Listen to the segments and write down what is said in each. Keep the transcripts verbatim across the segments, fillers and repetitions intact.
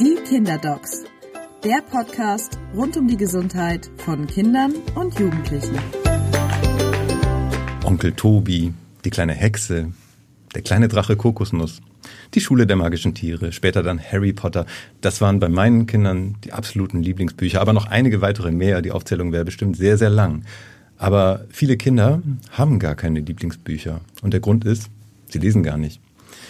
Die Kinderdocs, der Podcast rund um die Gesundheit von Kindern und Jugendlichen. Onkel Tobi, die kleine Hexe, der kleine Drache Kokosnuss, die Schule der magischen Tiere, später dann Harry Potter. Das waren bei meinen Kindern die absoluten Lieblingsbücher, aber noch einige weitere mehr. Die Aufzählung wäre bestimmt sehr, sehr lang. Aber viele Kinder haben gar keine Lieblingsbücher. Und der Grund ist, sie lesen gar nicht.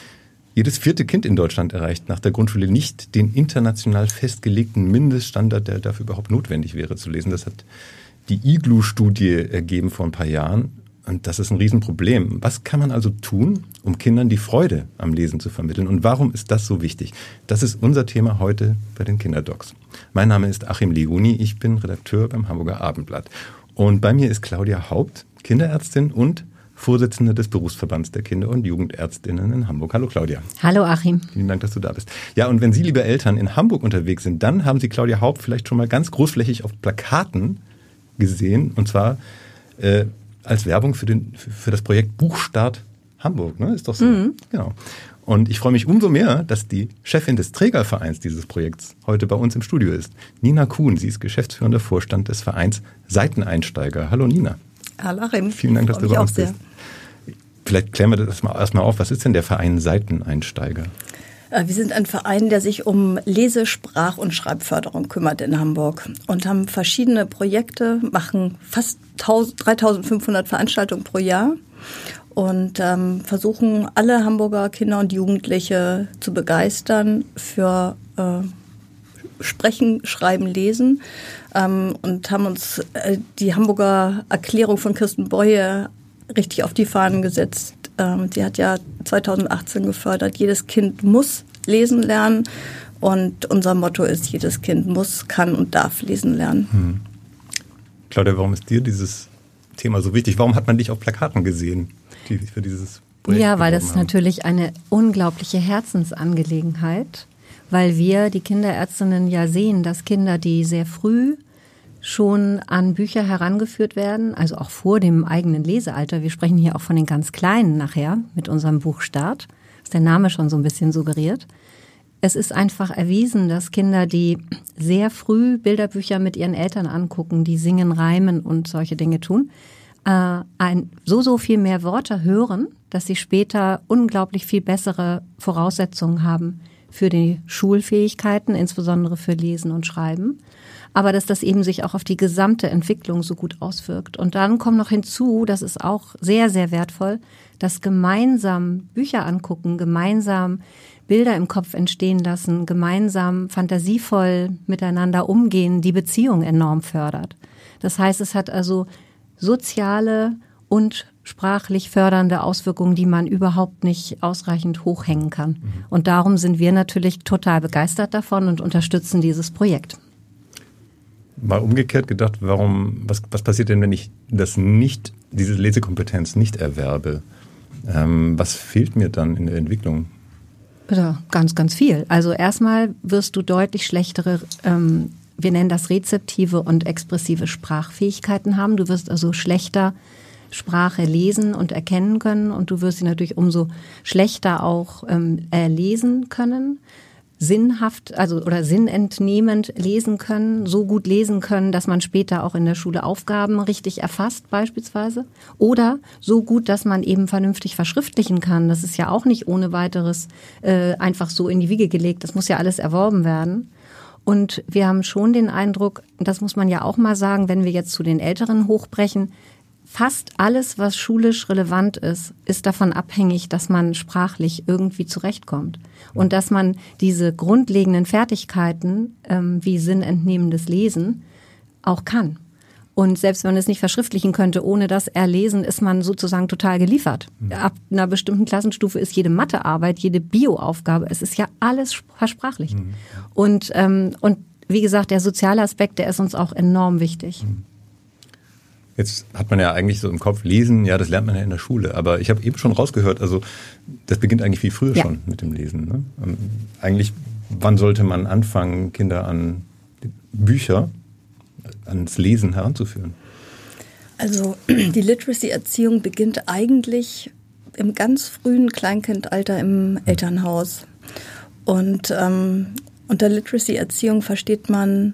Jedes vierte Kind in Deutschland erreicht nach der Grundschule nicht den international festgelegten Mindeststandard, der dafür überhaupt notwendig wäre zu lesen. Das hat die I G L U-Studie ergeben vor ein paar Jahren. Und das ist ein Riesenproblem. Was kann man also tun, um Kindern die Freude am Lesen zu vermitteln? Und warum ist das so wichtig? Das ist unser Thema heute bei den Kinderdocs. Mein Name ist Achim Leoni, ich bin Redakteur beim Hamburger Abendblatt. Und bei mir ist Claudia Haupt, Kinderärztin und Vorsitzende des Berufsverbands der Kinder- und Jugendärztinnen in Hamburg. Hallo Claudia. Hallo Achim. Vielen Dank, dass du da bist. Ja, und wenn Sie, liebe Eltern, in Hamburg unterwegs sind, dann haben Sie Claudia Haupt vielleicht schon mal ganz großflächig auf Plakaten gesehen. Und zwar äh, als Werbung für, den, für das Projekt Buchstart Hamburg. Ne? Ist doch so. Mhm. Genau. Und ich freue mich umso mehr, dass die Chefin des Trägervereins dieses Projekts heute bei uns im Studio ist. Nina Kuhn, sie ist geschäftsführender Vorstand des Vereins Seiteneinsteiger. Hallo Nina. Hallo Achim. Vielen Dank, dass du bei uns bist. Vielleicht klären wir das mal erstmal auf. Was ist denn der Verein Seiteneinsteiger? Wir sind ein Verein, der sich um Lese-, Sprach- und Schreibförderung kümmert in Hamburg und haben verschiedene Projekte, machen fast dreitausendfünfhundert Veranstaltungen pro Jahr und ähm, versuchen, alle Hamburger Kinder und Jugendliche zu begeistern für äh, Sprechen, Schreiben, Lesen ähm, und haben uns äh, die Hamburger Erklärung von Kirsten Boye richtig auf die Fahnen gesetzt. Ähm, die hat ja zweitausendachtzehn gefördert, jedes Kind muss lesen lernen und unser Motto ist, jedes Kind muss, kann und darf lesen lernen. Hm. Claudia, warum ist dir dieses Thema so wichtig? Warum hat man dich auf Plakaten gesehen, die sich für dieses Projekt Ja, weil das haben? natürlich eine unglaubliche Herzensangelegenheit, weil wir, die Kinderärztinnen, ja sehen, dass Kinder, die sehr früh schon an Bücher herangeführt werden, also auch vor dem eigenen Lesealter. Wir sprechen hier auch von den ganz Kleinen nachher mit unserem Buchstart, was der Name schon so ein bisschen suggeriert. Es ist einfach erwiesen, dass Kinder, die sehr früh Bilderbücher mit ihren Eltern angucken, die singen, reimen und solche Dinge tun, äh, ein, so, so viel mehr Worte hören, dass sie später unglaublich viel bessere Voraussetzungen haben für die Schulfähigkeiten, insbesondere für Lesen und Schreiben. Aber dass das eben sich auch auf die gesamte Entwicklung so gut auswirkt. Und dann kommt noch hinzu, das ist auch sehr, sehr wertvoll, dass gemeinsam Bücher angucken, gemeinsam Bilder im Kopf entstehen lassen, gemeinsam fantasievoll miteinander umgehen, die Beziehung enorm fördert. Das heißt, es hat also soziale und sprachlich fördernde Auswirkungen, die man überhaupt nicht ausreichend hochhängen kann. Und darum sind wir natürlich total begeistert davon und unterstützen dieses Projekt. Mal umgekehrt gedacht, warum, was, was passiert denn, wenn ich das nicht, diese Lesekompetenz nicht erwerbe? Ähm, was fehlt mir dann in der Entwicklung? Ja, ganz, ganz viel. Also erstmal wirst du deutlich schlechtere, ähm, wir nennen das rezeptive und expressive Sprachfähigkeiten haben. Du wirst also schlechter Sprache lesen und erkennen können und du wirst sie natürlich umso schlechter auch ähm, lesen können. Sinnhaft, also oder sinnentnehmend lesen können, so gut lesen können, dass man später auch in der Schule Aufgaben richtig erfasst beispielsweise. Oder so gut, dass man eben vernünftig verschriftlichen kann. Das ist ja auch nicht ohne weiteres äh, einfach so in die Wiege gelegt. Das muss ja alles erworben werden. Und wir haben schon den Eindruck, das muss man ja auch mal sagen, wenn wir jetzt zu den Älteren hochbrechen, fast alles, was schulisch relevant ist, ist davon abhängig, dass man sprachlich irgendwie zurechtkommt. Und dass man diese grundlegenden Fertigkeiten, ähm, wie sinnentnehmendes Lesen, auch kann. Und selbst wenn man es nicht verschriftlichen könnte, ohne das Erlesen, ist man sozusagen total geliefert. Mhm. Ab einer bestimmten Klassenstufe ist jede Mathearbeit, jede Bioaufgabe, es ist ja alles versprachlicht. Mhm. Und, ähm, und wie gesagt, der soziale Aspekt, der ist uns auch enorm wichtig. Mhm. Jetzt hat man ja eigentlich so im Kopf, Lesen, ja, das lernt man ja in der Schule. Aber ich habe eben schon rausgehört, also das beginnt eigentlich viel früher ja. schon mit dem Lesen. Ne? Ähm, eigentlich, wann sollte man anfangen, Kinder an Bücher, ans Lesen heranzuführen? Also die Literacy-Erziehung beginnt eigentlich im ganz frühen Kleinkindalter im Elternhaus. Und ähm, unter Literacy-Erziehung versteht man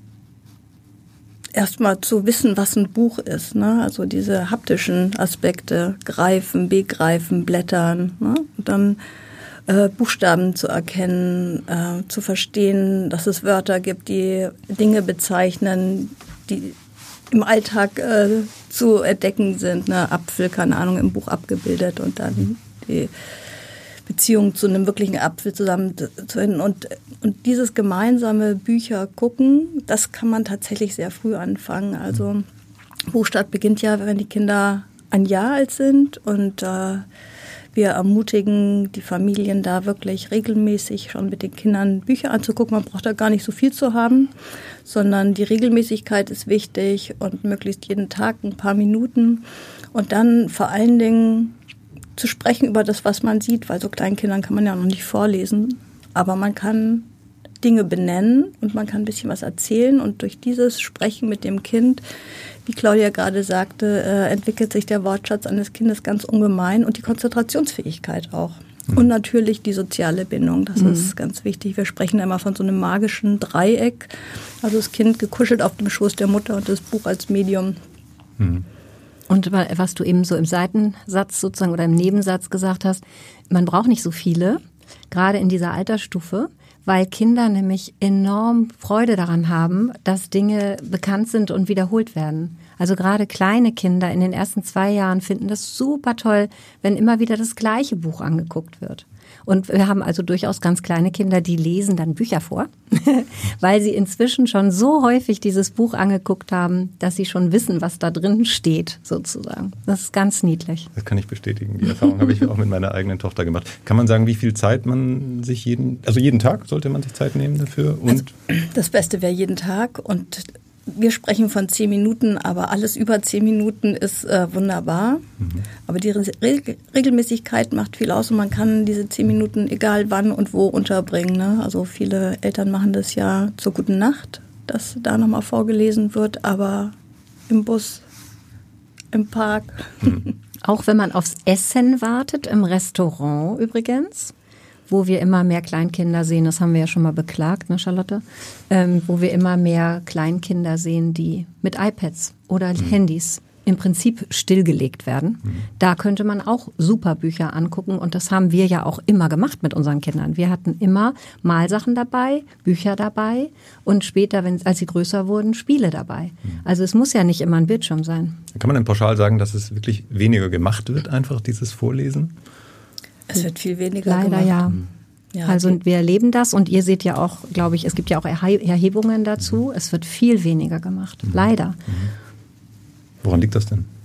erstmal zu wissen, was ein Buch ist, ne? Also diese haptischen Aspekte, greifen, begreifen, blättern, ne? Und dann äh, Buchstaben zu erkennen, äh, zu verstehen, dass es Wörter gibt, die Dinge bezeichnen, die im Alltag äh, zu entdecken sind. Ne? Apfel, keine Ahnung, im Buch abgebildet und dann die Beziehung zu einem wirklichen Apfel zusammen zu finden. Und, und dieses gemeinsame Bücher gucken, das kann man tatsächlich sehr früh anfangen. Also Buchstart beginnt ja, wenn die Kinder ein Jahr alt sind und äh, wir ermutigen die Familien da wirklich regelmäßig schon mit den Kindern Bücher anzugucken. Man braucht da gar nicht so viel zu haben, sondern die Regelmäßigkeit ist wichtig und möglichst jeden Tag ein paar Minuten. Und dann vor allen Dingen zu sprechen über das, was man sieht, weil so kleinen Kindern kann man ja noch nicht vorlesen. Aber man kann Dinge benennen und man kann ein bisschen was erzählen. Und durch dieses Sprechen mit dem Kind, wie Claudia gerade sagte, äh, entwickelt sich der Wortschatz eines Kindes ganz ungemein und die Konzentrationsfähigkeit auch. Mhm. Und natürlich die soziale Bindung, das mhm. ist ganz wichtig. Wir sprechen immer von so einem magischen Dreieck. Also das Kind gekuschelt auf dem Schoß der Mutter und das Buch als Medium. Mhm. Und was du eben so im Seitensatz sozusagen oder im Nebensatz gesagt hast, man braucht nicht so viele, gerade in dieser Altersstufe, weil Kinder nämlich enorm Freude daran haben, dass Dinge bekannt sind und wiederholt werden. Also gerade kleine Kinder in den ersten zwei Jahren finden das super toll, wenn immer wieder das gleiche Buch angeguckt wird. Und wir haben also durchaus ganz kleine Kinder, die lesen dann Bücher vor, weil sie inzwischen schon so häufig dieses Buch angeguckt haben, dass sie schon wissen, was da drin steht, sozusagen. Das ist ganz niedlich. Das kann ich bestätigen. Die Erfahrung habe ich auch mit meiner eigenen Tochter gemacht. Kann man sagen, wie viel Zeit man sich jeden, also jeden Tag sollte man sich Zeit nehmen dafür? Und also das Beste wäre jeden Tag und wir sprechen von zehn Minuten, aber alles über zehn Minuten ist äh, wunderbar. Mhm. Aber die Re- Regelmäßigkeit macht viel aus und man kann diese zehn Minuten egal wann und wo unterbringen. Ne? Also viele Eltern machen das ja zur guten Nacht, dass da nochmal vorgelesen wird, aber im Bus, im Park. Mhm. Auch wenn man aufs Essen wartet, im Restaurant übrigens, wo wir immer mehr Kleinkinder sehen, das haben wir ja schon mal beklagt, ne Charlotte, ähm, wo wir immer mehr Kleinkinder sehen, die mit iPads oder mhm. Handys im Prinzip stillgelegt werden. Mhm. Da könnte man auch super Bücher angucken und das haben wir ja auch immer gemacht mit unseren Kindern. Wir hatten immer Malsachen dabei, Bücher dabei und später, wenn, als sie größer wurden, Spiele dabei. Mhm. Also es muss ja nicht immer ein Bildschirm sein. Kann man denn pauschal sagen, dass es wirklich weniger gemacht wird, einfach dieses Vorlesen? Es wird viel weniger Leider gemacht. ja. Mhm. Ja, also wir erleben das und ihr seht ja auch, glaube ich, es gibt ja auch Erhebungen dazu. Es wird viel weniger gemacht. Mhm. Leider. Mhm. Woran liegt das denn?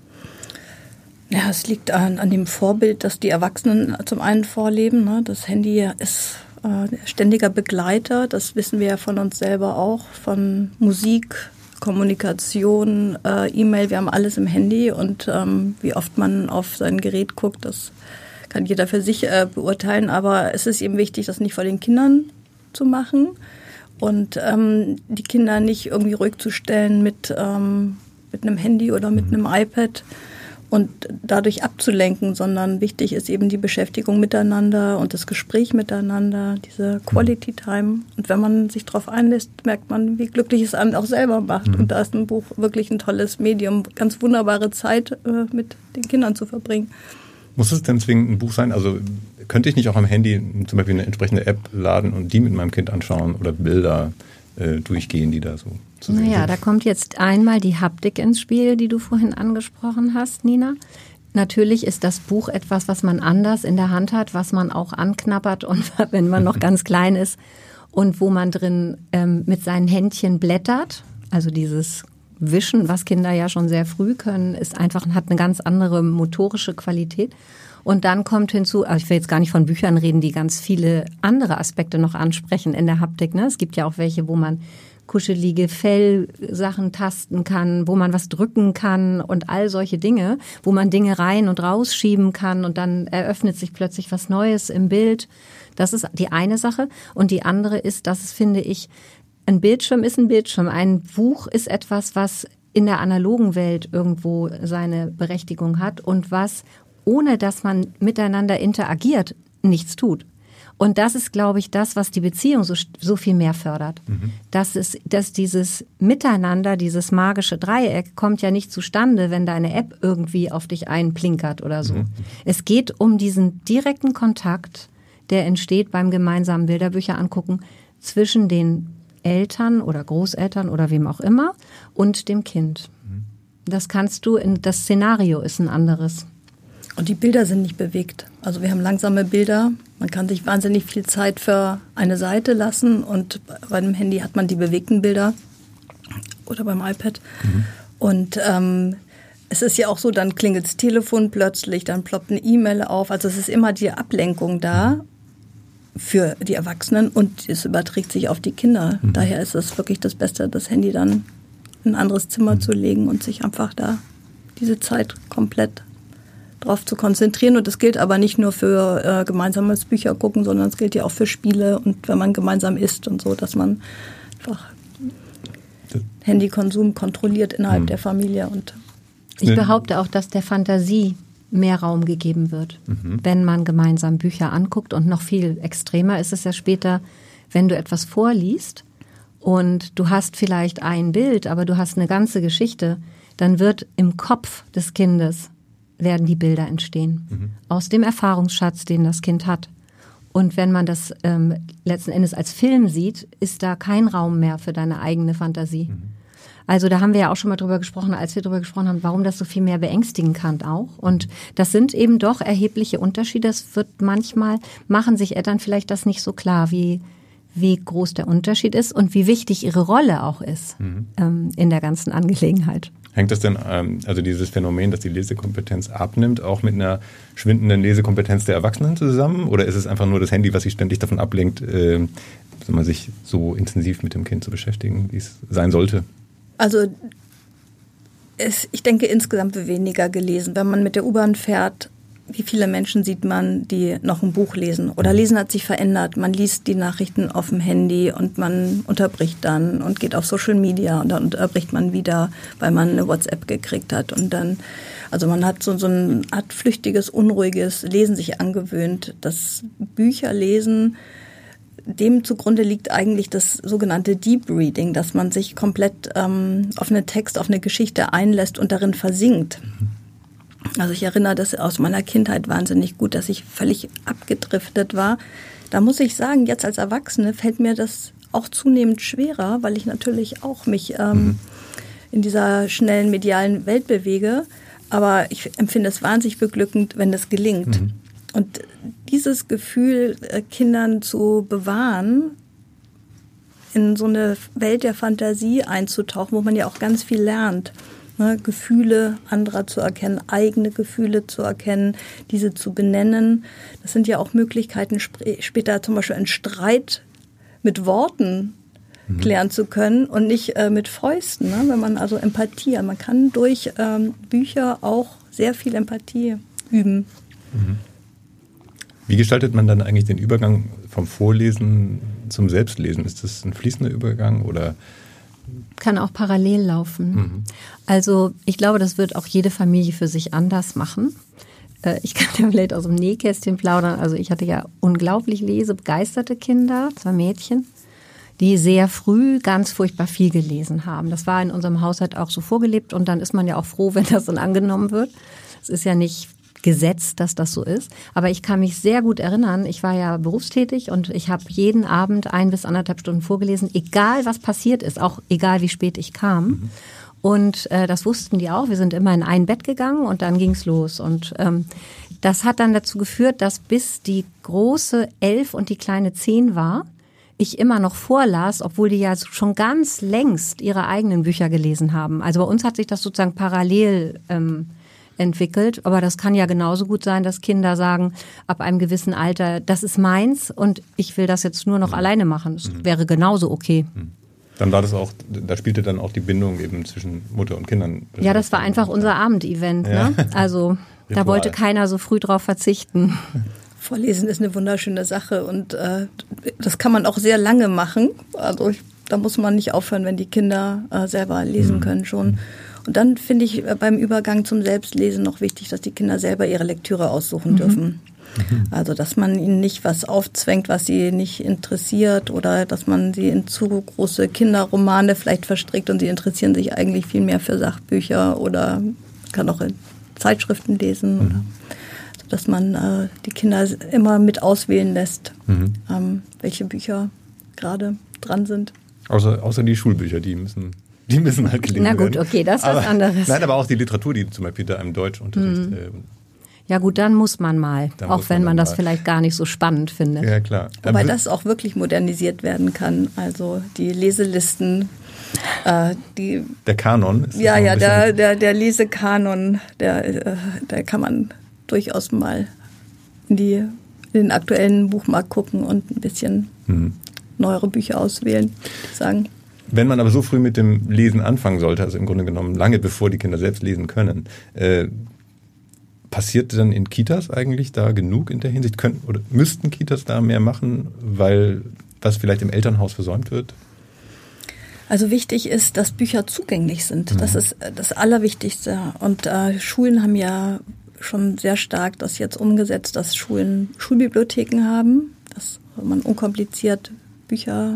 Ja, es liegt an, an dem Vorbild, das die Erwachsenen zum einen vorleben. Ne? Das Handy ist äh, ständiger Begleiter. Das wissen wir ja von uns selber auch. Von Musik, Kommunikation, äh, E-Mail. Wir haben alles im Handy und ähm, wie oft man auf sein Gerät guckt, das kann jeder für sich äh, beurteilen, aber es ist eben wichtig, das nicht vor den Kindern zu machen und ähm, die Kinder nicht irgendwie ruhig zu stellen mit, ähm, mit einem Handy oder mit einem iPad und dadurch abzulenken, sondern wichtig ist eben die Beschäftigung miteinander und das Gespräch miteinander, diese Quality Time. Und wenn man sich darauf einlässt, merkt man, wie glücklich es einem auch selber macht. Mhm. Und da ist ein Buch wirklich ein tolles Medium, ganz wunderbare Zeit äh, mit den Kindern zu verbringen. Muss es denn zwingend ein Buch sein? Also könnte ich nicht auch am Handy zum Beispiel eine entsprechende App laden und die mit meinem Kind anschauen oder Bilder äh, durchgehen, die da so zu sehen Naja, sind? da kommt jetzt einmal die Haptik ins Spiel, die du vorhin angesprochen hast, Nina. Natürlich ist das Buch etwas, was man anders in der Hand hat, was man auch anknabbert und wenn man noch ganz klein ist und wo man drin ähm, mit seinen Händchen blättert, also dieses Wischen, was Kinder ja schon sehr früh können, ist einfach, hat eine ganz andere motorische Qualität. Und dann kommt hinzu, ich will jetzt gar nicht von Büchern reden, die ganz viele andere Aspekte noch ansprechen in der Haptik. Ne? Es gibt ja auch welche, wo man kuschelige Fellsachen tasten kann, wo man was drücken kann und all solche Dinge, wo man Dinge rein und rausschieben kann und dann eröffnet sich plötzlich was Neues im Bild. Das ist die eine Sache. Und die andere ist, das finde ich, ein Bildschirm ist ein Bildschirm. Ein Buch ist etwas, was in der analogen Welt irgendwo seine Berechtigung hat und was, ohne dass man miteinander interagiert, nichts tut. Und das ist, glaube ich, das, was die Beziehung so, so viel mehr fördert. Mhm. Das ist, dass dieses Miteinander, dieses magische Dreieck kommt ja nicht zustande, wenn deine App irgendwie auf dich einplinkert oder so. Mhm. Es geht um diesen direkten Kontakt, der entsteht beim gemeinsamen Bilderbücher angucken zwischen den Eltern oder Großeltern oder wem auch immer und dem Kind. Mhm. Das kannst du, in, das Szenario ist ein anderes. Und die Bilder sind nicht bewegt. Also wir haben langsame Bilder. Man kann sich wahnsinnig viel Zeit für eine Seite lassen und bei dem Handy hat man die bewegten Bilder oder beim iPad. Mhm. Und ähm, es ist ja auch so, dann klingelt das Telefon plötzlich, dann ploppt eine E-Mail auf. Also es ist immer die Ablenkung da für die Erwachsenen und es überträgt sich auf die Kinder. Mhm. Daher ist es wirklich das Beste, das Handy dann in ein anderes Zimmer mhm. zu legen und sich einfach da diese Zeit komplett drauf zu konzentrieren. Und das gilt aber nicht nur für äh, gemeinsames Bücher gucken, sondern es gilt ja auch für Spiele und wenn man gemeinsam isst und so, dass man einfach Handykonsum kontrolliert innerhalb mhm. der Familie. Und ich behaupte auch, dass der Fantasie mehr Raum gegeben wird, mhm. wenn man gemeinsam Bücher anguckt. Und noch viel extremer ist es ja später, wenn du etwas vorliest und du hast vielleicht ein Bild, aber du hast eine ganze Geschichte, dann wird im Kopf des Kindes werden die Bilder entstehen. Mhm. Aus dem Erfahrungsschatz, den das Kind hat. Und wenn man das ähm, letzten Endes als Film sieht, ist da kein Raum mehr für deine eigene Fantasie. Mhm. Also da haben wir ja auch schon mal drüber gesprochen, als wir drüber gesprochen haben, warum das so viel mehr beängstigen kann auch. Und das sind eben doch erhebliche Unterschiede. Es wird manchmal, machen sich Eltern vielleicht das nicht so klar, wie, wie groß der Unterschied ist und wie wichtig ihre Rolle auch ist mhm. ähm, in der ganzen Angelegenheit. Hängt das denn, also dieses Phänomen, dass die Lesekompetenz abnimmt, auch mit einer schwindenden Lesekompetenz der Erwachsenen zusammen? Oder ist es einfach nur das Handy, was sich ständig davon ablenkt, äh, sich so intensiv mit dem Kind zu beschäftigen, wie es sein sollte? Also es, ich denke, insgesamt wird weniger gelesen. Wenn man mit der U-Bahn fährt, wie viele Menschen sieht man, die noch ein Buch lesen? Oder Lesen hat sich verändert. Man liest die Nachrichten auf dem Handy und man unterbricht dann und geht auf Social Media und dann unterbricht man wieder, weil man eine WhatsApp gekriegt hat. Und dann, also man hat so, so ein Art flüchtiges, unruhiges Lesen sich angewöhnt. Das Bücherlesen, dem zugrunde liegt eigentlich das sogenannte Deep Reading, dass man sich komplett ähm, auf einen Text, auf eine Geschichte einlässt und darin versinkt. Also ich erinnere das aus meiner Kindheit wahnsinnig gut, dass ich völlig abgedriftet war. Da muss ich sagen, jetzt als Erwachsene fällt mir das auch zunehmend schwerer, weil ich natürlich auch mich ähm, mhm. in dieser schnellen medialen Welt bewege. Aber ich empfinde es wahnsinnig beglückend, wenn das gelingt. Mhm. Und dieses Gefühl, Kindern zu bewahren, in so eine Welt der Fantasie einzutauchen, wo man ja auch ganz viel lernt. Ne, Gefühle anderer zu erkennen, eigene Gefühle zu erkennen, diese zu benennen. Das sind ja auch Möglichkeiten, sp- später zum Beispiel einen Streit mit Worten mhm. klären zu können und nicht äh, mit Fäusten. Ne? Wenn man also Empathie, man kann durch ähm, Bücher auch sehr viel Empathie üben. Mhm. Wie gestaltet man dann eigentlich den Übergang vom Vorlesen zum Selbstlesen? Ist das ein fließender Übergang oder? Kann auch parallel laufen. Mhm. Also ich glaube, das wird auch jede Familie für sich anders machen. Ich kann ja vielleicht aus dem Nähkästchen plaudern. Also ich hatte ja unglaublich lesebegeisterte Kinder, zwei Mädchen, die sehr früh ganz furchtbar viel gelesen haben. Das war in unserem Haushalt auch so vorgelebt und dann ist man ja auch froh, wenn das dann angenommen wird. Es ist ja nicht Gesetz, dass das so ist. Aber ich kann mich sehr gut erinnern, ich war ja berufstätig und ich habe jeden Abend ein bis anderthalb Stunden vorgelesen, egal was passiert ist, auch egal wie spät ich kam. Mhm. Und äh, das wussten die auch. Wir sind immer in ein Bett gegangen und dann ging's los. Und ähm, das hat dann dazu geführt, dass bis die große elf und die kleine zehn war, ich immer noch vorlas, obwohl die ja schon ganz längst ihre eigenen Bücher gelesen haben. Also bei uns hat sich das sozusagen parallel ähm, entwickelt, aber das kann ja genauso gut sein, dass Kinder sagen, ab einem gewissen Alter, das ist meins und ich will das jetzt nur noch mhm. alleine machen. Das mhm. wäre genauso okay. Mhm. Dann war das auch, da spielte dann auch die Bindung eben zwischen Mutter und Kindern. Ja, das war einfach unser Abendevent. Ja. Ne? Also da wollte keiner so früh drauf verzichten. Vorlesen ist eine wunderschöne Sache und äh, das kann man auch sehr lange machen. Also ich, da muss man nicht aufhören, wenn die Kinder äh, selber lesen mhm. können schon. Und dann finde ich beim Übergang zum Selbstlesen noch wichtig, dass die Kinder selber ihre Lektüre aussuchen mhm. dürfen. Mhm. Also, dass man ihnen nicht was aufzwängt, was sie nicht interessiert oder dass man sie in zu große Kinderromane vielleicht verstrickt und sie interessieren sich eigentlich viel mehr für Sachbücher oder kann auch in Zeitschriften lesen. Mhm. Oder, also, dass man äh, die Kinder immer mit auswählen lässt, mhm. ähm, welche Bücher gerade dran sind. Außer, außer die Schulbücher, die müssen... Die müssen halt gelesen werden. Na gut, okay, das ist aber, was anderes. Nein, aber auch die Literatur, die zum Beispiel da im Deutschunterricht... Mhm. Äh, ja gut, dann muss man mal, dann auch muss wenn man, man das mal. vielleicht gar nicht so spannend findet. Ja, klar. Wobei ähm, das auch wirklich modernisiert werden kann. Also die Leselisten, äh, die... Der Kanon. Ist ja, ja, der, der, der Lesekanon, der, äh, der kann man durchaus mal in, die, in den aktuellen Buchmarkt gucken und ein bisschen mhm. neuere Bücher auswählen, sagen. Wenn man aber so früh mit dem Lesen anfangen sollte, also im Grunde genommen lange bevor die Kinder selbst lesen können, äh, passiert dann in Kitas eigentlich da genug in der Hinsicht? Können, oder müssten Kitas da mehr machen, weil das vielleicht im Elternhaus versäumt wird? Also wichtig ist, dass Bücher zugänglich sind. Mhm. Das ist das Allerwichtigste. Und äh, Schulen haben ja schon sehr stark das jetzt umgesetzt, dass Schulen Schulbibliotheken haben, dass man unkompliziert Bücher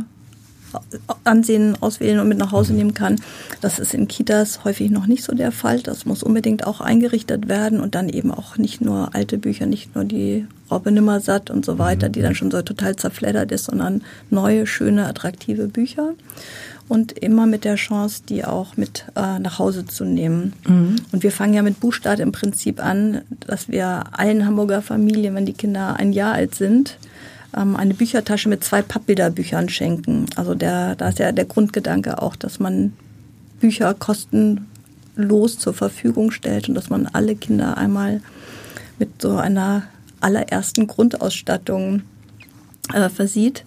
ansehen, auswählen und mit nach Hause nehmen kann. Das ist in Kitas häufig noch nicht so der Fall. Das muss unbedingt auch eingerichtet werden und dann eben auch nicht nur alte Bücher, nicht nur die Raupe Nimmersatt und so weiter, die dann schon so total zerfleddert ist, sondern neue, schöne, attraktive Bücher. Und immer mit der Chance, die auch mit äh, nach Hause zu nehmen. Mhm. Und wir fangen ja mit Buchstart im Prinzip an, dass wir allen Hamburger Familien, wenn die Kinder ein Jahr alt sind, eine Büchertasche mit zwei Pappbilderbüchern schenken. Also der, da ist ja der Grundgedanke auch, dass man Bücher kostenlos zur Verfügung stellt und dass man alle Kinder einmal mit so einer allerersten Grundausstattung äh, versieht,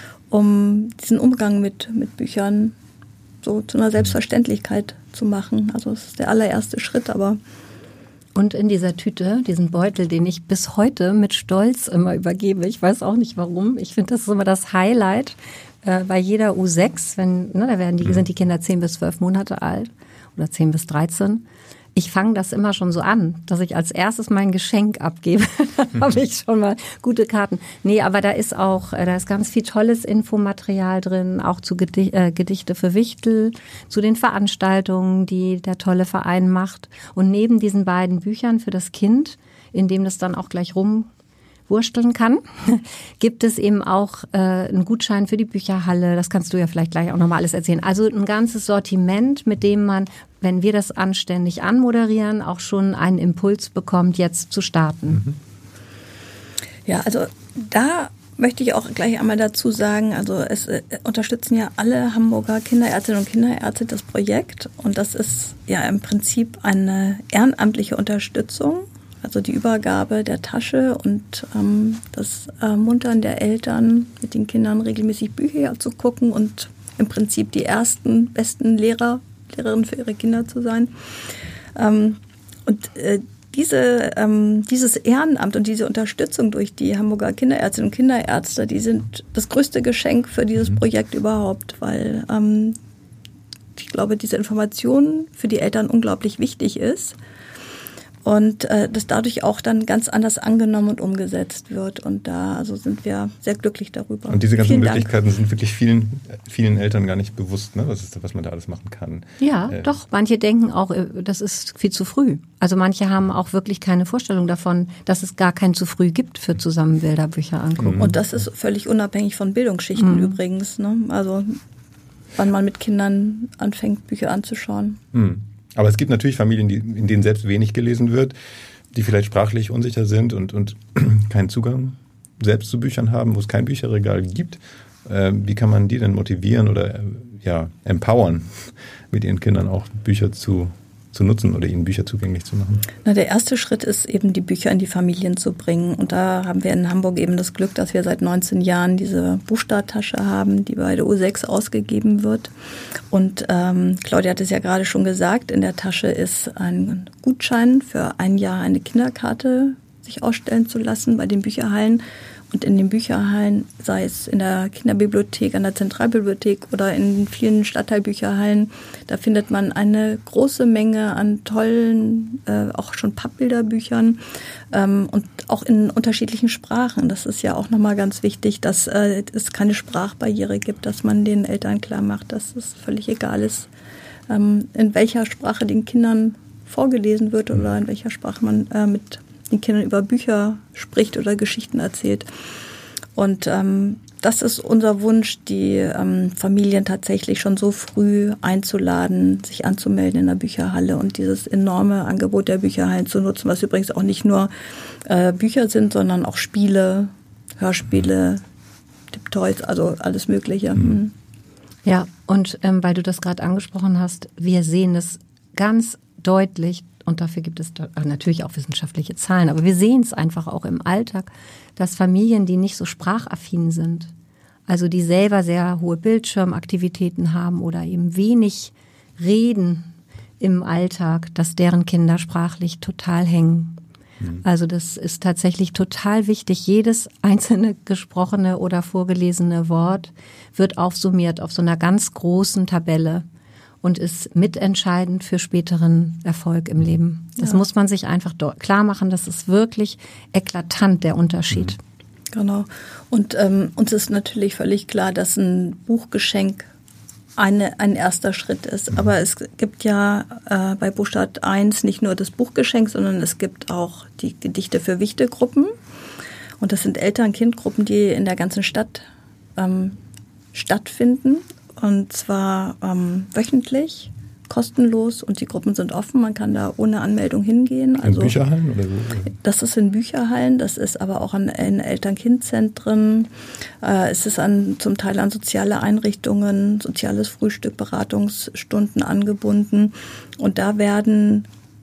um diesen Umgang mit, mit Büchern so zu einer Selbstverständlichkeit zu machen. Also das ist der allererste Schritt, aber und in dieser Tüte, diesen Beutel, den ich bis heute mit Stolz immer übergebe, ich weiß auch nicht warum, ich finde, das ist immer das Highlight äh, bei jeder U sechs, wenn, ne, da werden die, sind die Kinder zehn bis zwölf Monate alt oder zehn bis dreizehn. Ich fange das immer schon so an, dass ich als erstes mein Geschenk abgebe. Dann habe ich schon mal gute Karten. Nee, aber da ist auch, da ist ganz viel tolles Infomaterial drin, auch zu Gedicht, äh, Gedichte für Wichtel, zu den Veranstaltungen, die der tolle Verein macht. Und neben diesen beiden Büchern für das Kind, in dem das dann auch gleich rumwursteln kann, gibt es eben auch äh, einen Gutschein für die Bücherhalle. Das kannst du ja vielleicht gleich auch nochmal alles erzählen. Also ein ganzes Sortiment, mit dem man, wenn wir das anständig anmoderieren, auch schon einen Impuls bekommt, jetzt zu starten. Ja, also da möchte ich auch gleich einmal dazu sagen, also es äh, unterstützen ja alle Hamburger Kinderärztinnen und Kinderärzte das Projekt und das ist ja im Prinzip eine ehrenamtliche Unterstützung, also die Übergabe der Tasche und ähm, das Ermuntern der Eltern, mit den Kindern regelmäßig Bücher zu gucken und im Prinzip die ersten, besten Lehrer, Lehrerinnen für ihre Kinder zu sein. Ähm, und äh, diese, ähm, dieses Ehrenamt und diese Unterstützung durch die Hamburger Kinderärztinnen und Kinderärzte, die sind das größte Geschenk für dieses Projekt überhaupt, weil ähm, ich glaube, diese Information für die Eltern unglaublich wichtig ist. Und äh, das dadurch auch dann ganz anders angenommen und umgesetzt wird. Und da also sind wir sehr glücklich darüber. Und diese ganzen Vielen Möglichkeiten Dank. Sind wirklich vielen, vielen Eltern gar nicht bewusst, ne? was, ist, was man da alles machen kann. Ja, äh. doch. Manche denken auch, das ist viel zu früh. Also manche haben auch wirklich keine Vorstellung davon, dass es gar kein zu früh gibt für zusammen Bilderbücher angucken. Mhm. Und das ist völlig unabhängig von Bildungsschichten mhm. übrigens. Ne? Also wann man mit Kindern anfängt, Bücher anzuschauen. Mhm. Aber es gibt natürlich Familien, die, in denen selbst wenig gelesen wird, die vielleicht sprachlich unsicher sind und, und keinen Zugang selbst zu Büchern haben, wo es kein Bücherregal gibt. Äh, wie kann man die denn motivieren oder äh, ja, empowern, mit ihren Kindern auch Bücher zu, zu nutzen oder ihnen Bücher zugänglich zu machen? Na, der erste Schritt ist eben, die Bücher in die Familien zu bringen. Und da haben wir in Hamburg eben das Glück, dass wir seit neunzehn Jahren diese Buchstarttasche haben, die bei der U sechs ausgegeben wird. Und ähm, Claudia hat es ja gerade schon gesagt, in der Tasche ist ein Gutschein für ein Jahr eine Kinderkarte sich ausstellen zu lassen bei den Bücherhallen. Und in den Bücherhallen, sei es in der Kinderbibliothek, an der Zentralbibliothek oder in vielen Stadtteilbücherhallen, da findet man eine große Menge an tollen, äh, auch schon Pappbilderbüchern ähm, und auch in unterschiedlichen Sprachen. Das ist ja auch nochmal ganz wichtig, dass äh, es keine Sprachbarriere gibt, dass man den Eltern klar macht, dass es völlig egal ist, ähm, in welcher Sprache den Kindern vorgelesen wird oder in welcher Sprache man äh, mit den Kindern über Bücher spricht oder Geschichten erzählt. Und ähm, das ist unser Wunsch, die ähm, Familien tatsächlich schon so früh einzuladen, sich anzumelden in der Bücherhalle und dieses enorme Angebot der Bücherhallen zu nutzen, was übrigens auch nicht nur äh, Bücher sind, sondern auch Spiele, Hörspiele, Tipptoys, also alles Mögliche. Mhm. Ja, und ähm, weil du das gerade angesprochen hast, wir sehen es ganz deutlich, und dafür gibt es natürlich auch wissenschaftliche Zahlen, aber wir sehen es einfach auch im Alltag, dass Familien, die nicht so sprachaffin sind, also die selber sehr hohe Bildschirmaktivitäten haben oder eben wenig reden im Alltag, dass deren Kinder sprachlich total hängen. Mhm. Also das ist tatsächlich total wichtig. Jedes einzelne gesprochene oder vorgelesene Wort wird aufsummiert auf so einer ganz großen Tabelle und ist mitentscheidend für späteren Erfolg im Leben. Das ja. muss man sich einfach klar machen. Das ist wirklich eklatant, der Unterschied. Genau. Und ähm, uns ist natürlich völlig klar, dass ein Buchgeschenk eine, ein erster Schritt ist. Aber es gibt ja äh, bei Buchstadt eins nicht nur das Buchgeschenk, sondern es gibt auch die Gedichte für Wichtegruppen. Und das sind Eltern-Kind-Gruppen, die in der ganzen Stadt ähm, stattfinden. Und zwar ähm, wöchentlich, kostenlos, und die Gruppen sind offen. Man kann da ohne Anmeldung hingehen. Also, in Bücherhallen oder wo? Das ist in Bücherhallen, das ist aber auch an, in Eltern-Kind-Zentren. Äh, es ist an, zum Teil an soziale Einrichtungen, soziales Frühstück, Beratungsstunden angebunden. Und da werden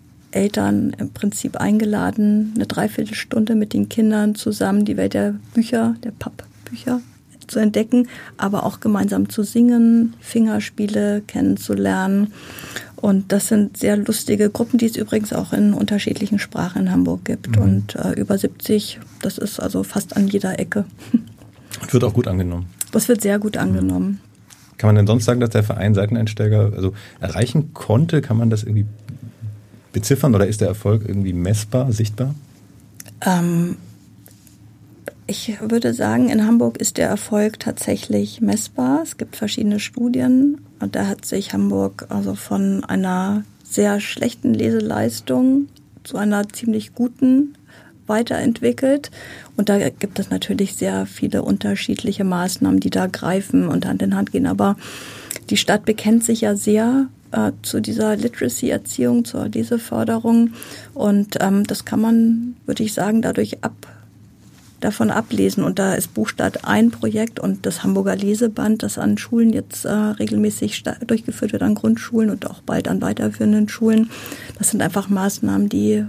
Eltern im Prinzip eingeladen, eine Dreiviertelstunde mit den Kindern zusammen die Welt der Bücher, der Pappbücher zu entdecken, aber auch gemeinsam zu singen, Fingerspiele kennenzulernen. Und das sind sehr lustige Gruppen, die es übrigens auch in unterschiedlichen Sprachen in Hamburg gibt. Mhm. Und äh, über siebzig, das ist also fast an jeder Ecke. Und wird auch gut angenommen. Das wird sehr gut angenommen. Mhm. Kann man denn sonst sagen, dass der Verein Seiteneinsteiger also erreichen konnte? Kann man das irgendwie beziffern oder ist der Erfolg irgendwie messbar, sichtbar? Ähm, Ich würde sagen, in Hamburg ist der Erfolg tatsächlich messbar. Es gibt verschiedene Studien und da hat sich Hamburg also von einer sehr schlechten Leseleistung zu einer ziemlich guten weiterentwickelt. Und da gibt es natürlich sehr viele unterschiedliche Maßnahmen, die da greifen und Hand in Hand gehen. Aber die Stadt bekennt sich ja sehr äh, zu dieser Literacy-Erziehung, zur Leseförderung. Und ähm, das kann man, würde ich sagen, dadurch ab davon ablesen. Und da ist Buchstadt ein Projekt und das Hamburger Leseband, das an Schulen jetzt äh, regelmäßig sta- durchgeführt wird, an Grundschulen und auch bald an weiterführenden Schulen. Das sind einfach Maßnahmen, die,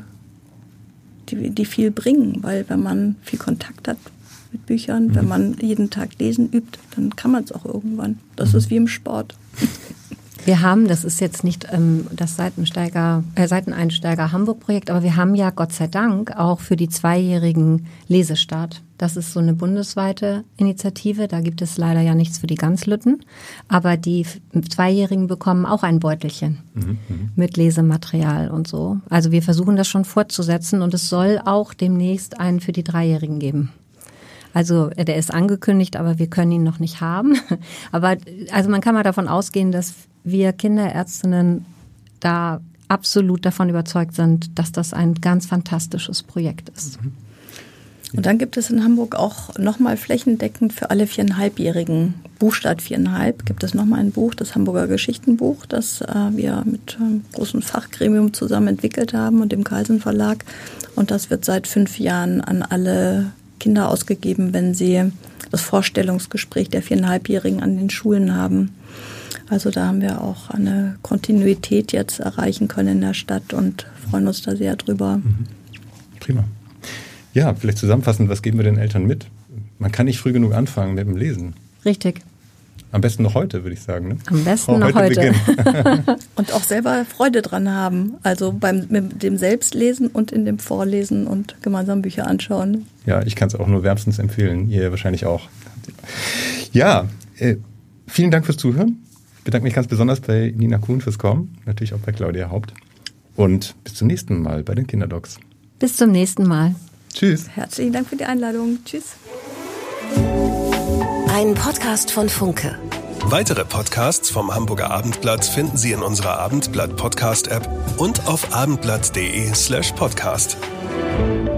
die, die viel bringen, weil wenn man viel Kontakt hat mit Büchern, mhm. wenn man jeden Tag lesen übt, dann kann man es auch irgendwann. Das mhm. ist wie im Sport. Wir haben, das ist jetzt nicht ähm, das Seitensteiger, äh, Seiteneinsteiger Hamburg-Projekt, aber wir haben ja Gott sei Dank auch für die Zweijährigen Lesestart. Das ist so eine bundesweite Initiative, da gibt es leider ja nichts für die Ganzlütten, aber die Zweijährigen bekommen auch ein Beutelchen mhm. mit Lesematerial und so. Also wir versuchen das schon fortzusetzen und es soll auch demnächst einen für die Dreijährigen geben. Also der ist angekündigt, aber wir können ihn noch nicht haben. Aber also man kann mal davon ausgehen, dass wir Kinderärztinnen da absolut davon überzeugt sind, dass das ein ganz fantastisches Projekt ist. Und dann gibt es in Hamburg auch nochmal flächendeckend für alle Viereinhalbjährigen, Buchstadt viereinhalb, gibt es nochmal ein Buch, das Hamburger Geschichtenbuch, das äh, wir mit einem großen Fachgremium zusammen entwickelt haben und dem Carlsen Verlag. Und das wird seit fünf Jahren an alle Kinder ausgegeben, wenn sie das Vorstellungsgespräch der Viereinhalbjährigen an den Schulen haben. Also da haben wir auch eine Kontinuität jetzt erreichen können in der Stadt und freuen uns da sehr drüber. Mhm. Prima. Ja, vielleicht zusammenfassend, was geben wir den Eltern mit? Man kann nicht früh genug anfangen mit dem Lesen. Richtig. Am besten noch heute, würde ich sagen. Ne? Am besten auch noch heute. heute. Und auch selber Freude dran haben. Also beim mit dem Selbstlesen und in dem Vorlesen und gemeinsam Bücher anschauen. Ja, ich kann es auch nur wärmstens empfehlen. Ihr wahrscheinlich auch. Ja, äh, vielen Dank fürs Zuhören. Ich bedanke mich ganz besonders bei Nina Kuhn fürs Kommen. Natürlich auch bei Claudia Haupt. Und bis zum nächsten Mal bei den Kinderdocs. Bis zum nächsten Mal. Tschüss. Herzlichen Dank für die Einladung. Tschüss. Ein Podcast von Funke. Weitere Podcasts vom Hamburger Abendblatt finden Sie in unserer Abendblatt Podcast App und auf abendblatt punkt de slash podcast.